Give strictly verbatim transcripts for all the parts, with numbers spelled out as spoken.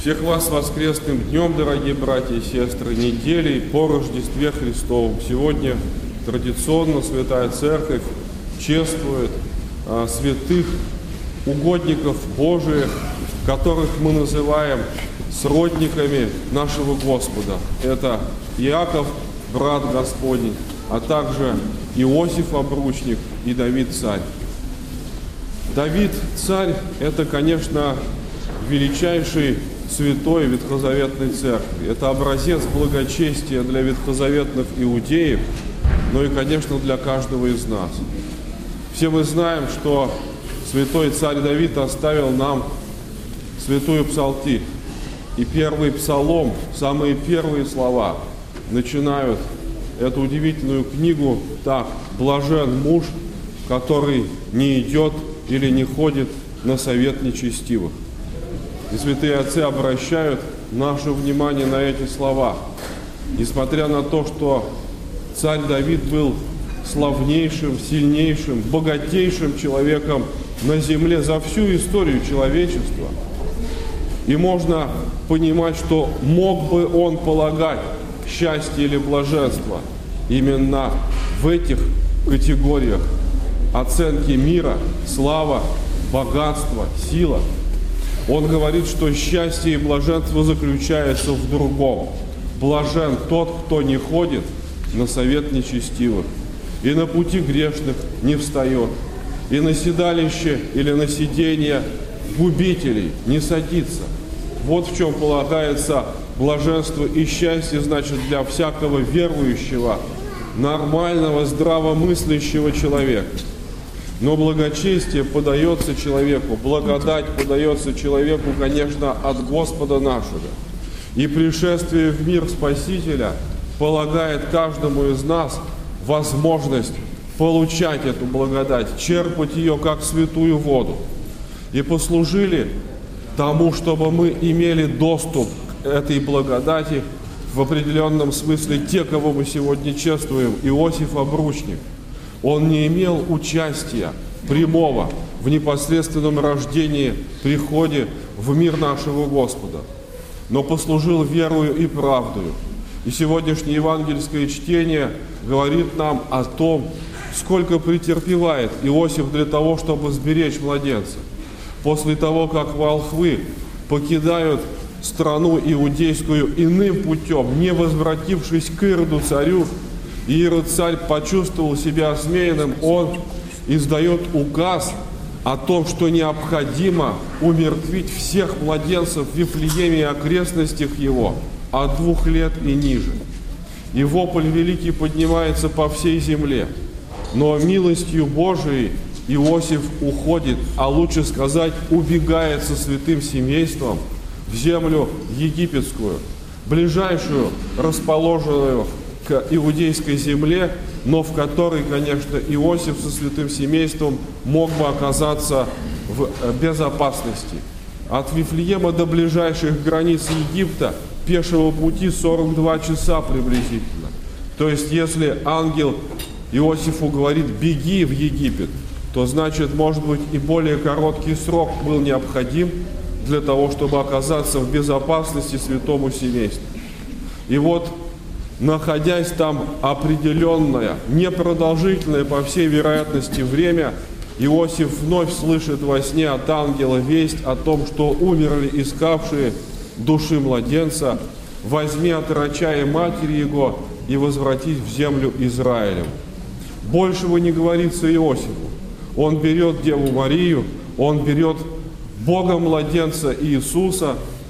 Всех вас с воскресным днем, дорогие братья и сестры, неделей по Рождестве Христову. Сегодня традиционно Святая Церковь чествует а, святых угодников Божиих, которых мы называем сродниками нашего Господа. Это Иаков, брат Господень, а также Иосиф Обручник и Давид Царь. Давид Царь – это, конечно, величайший святой Ветхозаветной Церкви. Это образец благочестия для ветхозаветных иудеев, но и, конечно, для каждого из нас. Все мы знаем, что святой царь Давид оставил нам святую псалтирь. И первый псалом, самые первые слова начинают эту удивительную книгу так: «Блажен муж, который не идет или не ходит на совет нечестивых». И святые отцы обращают наше внимание на эти слова. Несмотря на то, что царь Давид был славнейшим, сильнейшим, богатейшим человеком на земле за всю историю человечества, и можно понимать, что мог бы он полагать счастье или блаженство именно в этих категориях оценки мира, слава, богатство, сила. Он говорит, что счастье и блаженство заключается в другом. Блажен тот, кто не ходит на совет нечестивых, и на пути грешных не встает, и на седалище или на сиденье губителей не садится. Вот в чем полагается блаженство и счастье, значит, для всякого верующего, нормального, здравомыслящего человека. Но благочестие подается человеку, благодать подается человеку, конечно, от Господа нашего. И пришествие в мир Спасителя полагает каждому из нас возможность получать эту благодать, черпать ее как святую воду. И послужили тому, чтобы мы имели доступ к этой благодати в определенном смысле те, кого мы сегодня чествуем. Иосиф Обручник. Он не имел участия прямого в непосредственном рождении, приходе в мир нашего Господа, но послужил верою и правдою. И сегодняшнее евангельское чтение говорит нам о том, сколько претерпевает Иосиф для того, чтобы сберечь младенца. После того, как волхвы покидают страну иудейскую иным путем, не возвратившись к Ироду царю, Ирод царь почувствовал себя осмеянным, он издает указ о том, что необходимо умертвить всех младенцев в Вифлееме и окрестностях его от двух лет и ниже. И вопль великий поднимается по всей земле. Но милостью Божией Иосиф уходит, а лучше сказать, убегает со святым семейством в землю египетскую, ближайшую, расположенную к иудейской земле, но в которой, конечно, Иосиф со святым семейством мог бы оказаться в безопасности. От Вифлеема до ближайших границ Египта пешего пути сорок два часа приблизительно. То есть, если ангел Иосифу говорит «беги в Египет», то значит, может быть, и более короткий срок был необходим для того, чтобы оказаться в безопасности святому семейству. И вот, находясь там определенное, непродолжительное, по всей вероятности, время, Иосиф вновь слышит во сне от ангела весть о том, что умерли искавшие души младенца, возьми отроча и матери его и возвратись в землю Израилеву. Большего не говорится Иосифу. Он берет Деву Марию, он берет Бога-младенца Иисуса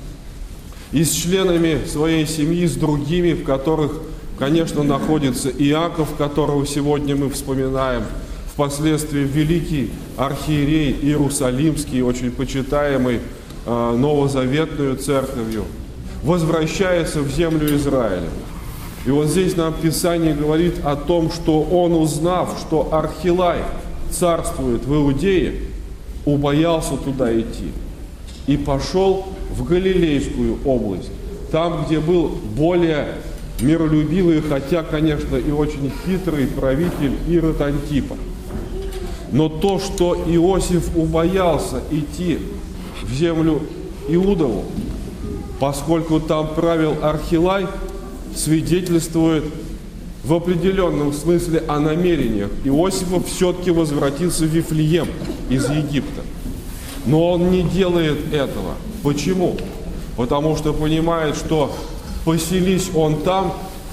и с членами своей семьи, с другими, в которых, конечно, находится Иаков, которого сегодня мы вспоминаем, впоследствии великий архиерей Иерусалимский, очень почитаемый э, новозаветную церковью, возвращается в землю Израиля. И вот здесь нам Писание говорит о том, что он, узнав, что Архилай царствует в Иудее, убоялся туда идти и пошел в Галилейскую область, там, где был более миролюбивый, хотя, конечно, и очень хитрый правитель Ирод Антипа. Но то, что Иосиф убоялся идти в землю Иудову, поскольку там правил Архилай, свидетельствует в определенном смысле о намерениях Иосифа все-таки возвратиться в Вифлеем из Египта. Но он не делает этого. Почему? Потому что понимает, что поселись он там,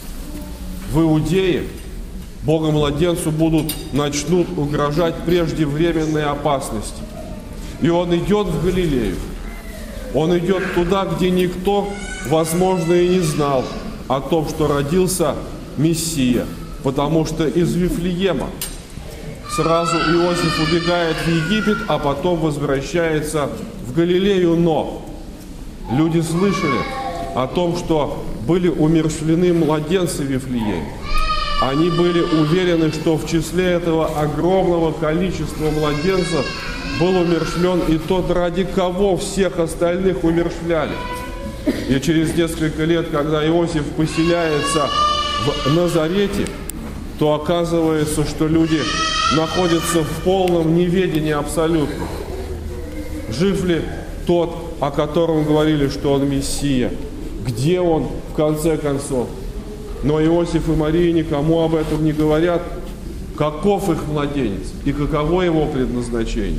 в Иудее, Богомладенцу будут, начнут угрожать преждевременные опасности. И он идет в Галилею. Он идет туда, где никто, возможно, и не знал о том, что родился Мессия. Потому что из Вифлеема сразу Иосиф убегает в Египет, а потом возвращается в Галилею. Но люди слышали о том, что были умерщвлены младенцы в Вифлееме. Они были уверены, что в числе этого огромного количества младенцев был умерщвлен и тот, ради кого всех остальных умерщвляли. И через несколько лет, когда Иосиф поселяется в Назарете, то оказывается, что люди находятся в полном неведении абсолютно. Жив ли тот, о котором говорили, что он Мессия? Где он, в конце концов? Но Иосиф и Мария никому об этом не говорят, каков их младенец и каково его предназначение.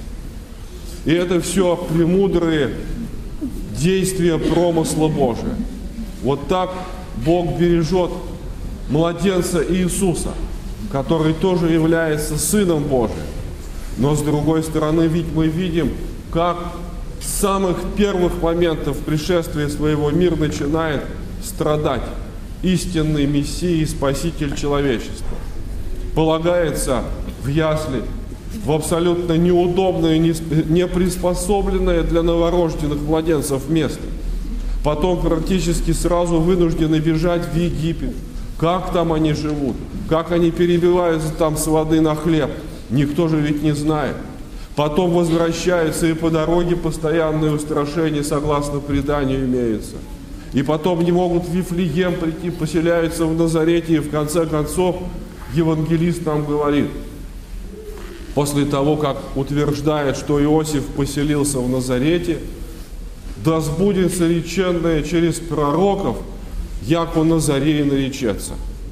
И это все премудрые действия промысла Божия. Вот так Бог бережет младенца Иисуса, который тоже является Сыном Божиим. Но с другой стороны, ведь мы видим, как с самых первых моментов пришествия своего мир начинает страдать истинный Мессия и Спаситель человечества. Полагается в ясли, в абсолютно неудобное, не приспособленное для новорожденных младенцев место. Потом практически сразу вынуждены бежать в Египет. Как там они живут? Как они перебиваются там с воды на хлеб? Никто же ведь не знает. Потом возвращаются, и по дороге постоянные устрашения, согласно преданию, имеются. И потом не могут в Вифлеем прийти, поселяются в Назарете, и в конце концов евангелист нам говорит, после того, как утверждает, что Иосиф поселился в Назарете, да сбудется реченное через пророков, яко Назарей наречется.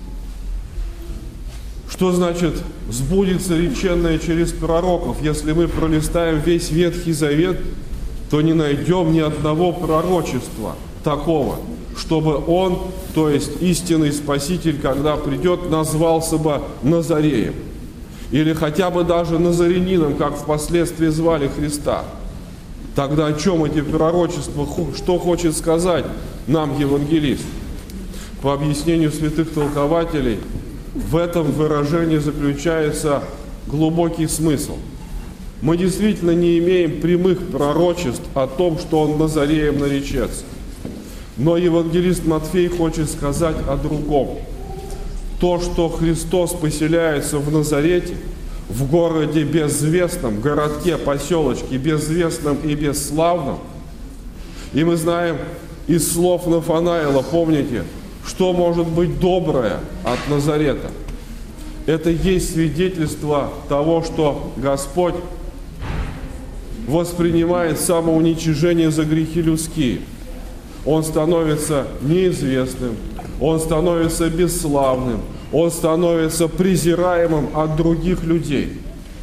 Что значит сбудется реченное через пророков? Если мы пролистаем весь Ветхий Завет, то не найдем ни одного пророчества такого, чтобы он, то есть истинный Спаситель, когда придет, назвался бы Назареем. Или хотя бы даже Назарянином, как впоследствии звали Христа. Тогда о чем эти пророчества, что хочет сказать нам евангелист? По объяснению святых толкователей, в этом выражении заключается глубокий смысл. Мы действительно не имеем прямых пророчеств о том, что он Назареем наречется. Но евангелист Матфей хочет сказать о другом. То, что Христос поселяется в Назарете, в городе безвестном, городке, поселочке, безвестном и бесславном. И мы знаем из слов Нафанаила, помните, что может быть доброе от Назарета. Это есть свидетельство того, что Господь воспринимает самоуничижение за грехи людские. Он становится неизвестным, он становится бесславным, он становится презираемым от других людей.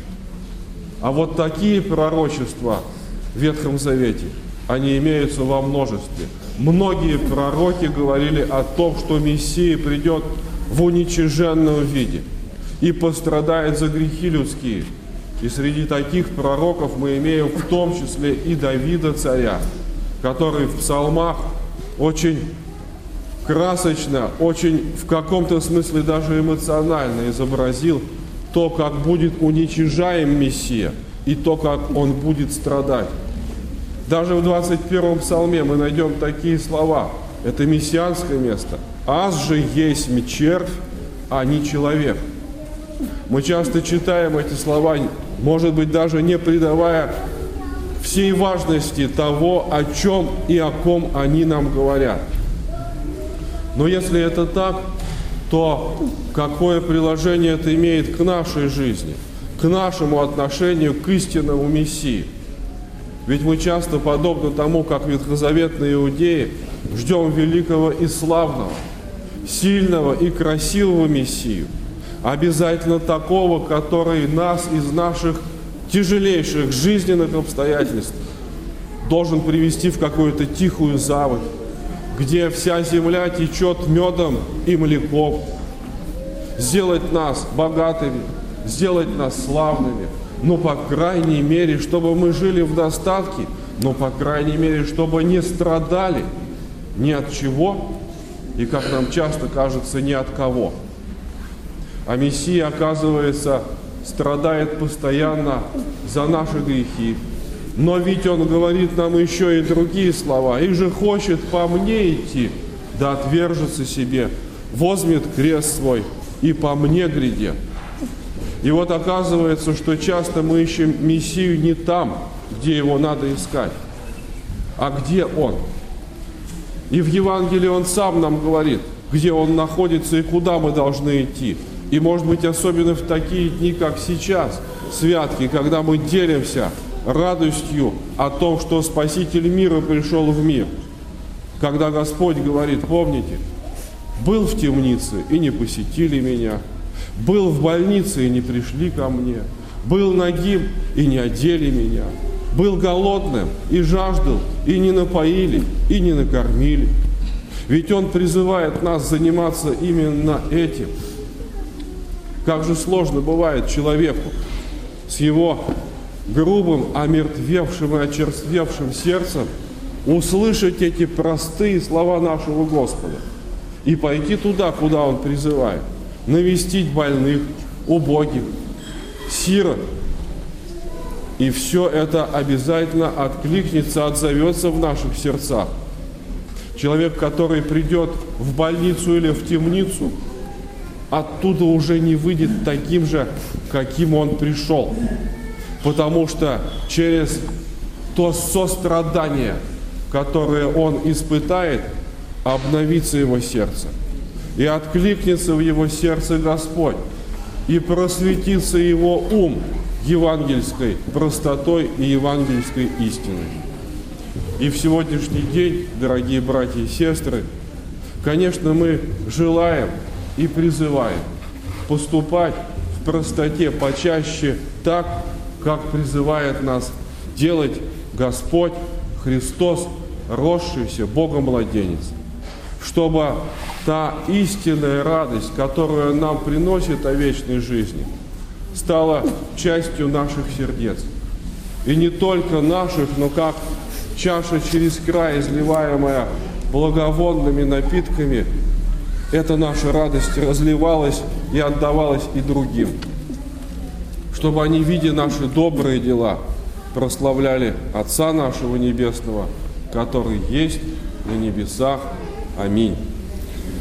А вот такие пророчества в Ветхом Завете, они имеются во множестве. Многие пророки говорили о том, что Мессия придет в уничиженном виде и пострадает за грехи людские. И среди таких пророков мы имеем в том числе и Давида царя, который в псалмах очень красочно, очень в каком-то смысле даже эмоционально изобразил то, как будет уничижаем Мессия и то, как он будет страдать. Даже в двадцать первом псалме мы найдем такие слова. Это мессианское место. «Аз же есть червь, а не человек». Мы часто читаем эти слова, может быть, даже не придавая всей важности того, о чем и о ком они нам говорят. Но если это так, то какое приложение это имеет к нашей жизни, к нашему отношению к истинному Мессии? Ведь мы часто, подобно тому, как ветхозаветные иудеи, ждем великого и славного, сильного и красивого Мессию, обязательно такого, который нас из наших тяжелейших жизненных обстоятельств должен привести в какую-то тихую заводь, где вся земля течет медом и млеком, сделать нас богатыми, сделать нас славными, но по крайней мере, чтобы мы жили в достатке, но по крайней мере, чтобы не страдали ни от чего и, как нам часто кажется, ни от кого. А Мессия, оказывается, страдает постоянно за наши грехи. Но ведь Он говорит нам еще и другие слова. «И же хочет по мне идти, да отвержется себе, возьмет крест свой и по мне грядет». И вот оказывается, что часто мы ищем Мессию не там, где Его надо искать, а где Он. И в Евангелии Он сам нам говорит, где Он находится и куда мы должны идти. И, может быть, особенно в такие дни, как сейчас, святки, когда мы делимся радостью о том, что Спаситель мира пришел в мир. Когда Господь говорит, помните, был в темнице и не посетили меня, был в больнице и не пришли ко мне, был нагим и не одели меня, был голодным и жаждал, и не напоили, и не накормили. Ведь Он призывает нас заниматься именно этим. Как же сложно бывает человеку с его грубым, омертвевшим и очерствевшим сердцем услышать эти простые слова нашего Господа и пойти туда, куда Он призывает, навестить больных, убогих, сирот. И все это обязательно откликнется, отзовется в наших сердцах. Человек, который придет в больницу или в темницу, оттуда уже не выйдет таким же, каким он пришел. Потому что через то сострадание, которое он испытает, обновится его сердце. И откликнется в его сердце Господь. И просветится его ум евангельской простотой и евангельской истиной. И в сегодняшний день, дорогие братья и сестры, конечно, мы желаем и призываем поступать в простоте почаще так, как призывает нас делать Господь Христос, росшийся Богом-младенец, чтобы та истинная радость, которую нам приносит о вечной жизни, стала частью наших сердец. И не только наших, но как чаша через край, изливаемая благовонными напитками, эта наша радость разливалась и отдавалась и другим. Чтобы они, видя наши добрые дела, прославляли Отца нашего Небесного, который есть на небесах. Аминь.